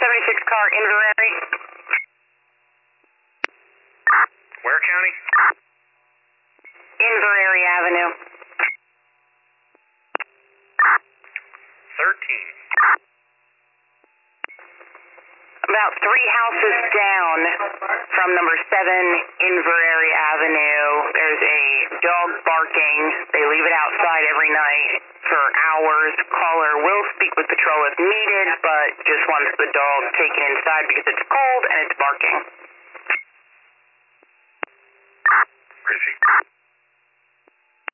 76 car, Inverary. Where county? Inverary Avenue. 13. About 3 houses down from number 7 Inverary Avenue, there's a dog barking. They leave it outside every night for hours. Caller will speak with patrol if needed, but just wants the dog taken inside because it's cold and it's barking. Appreciate it.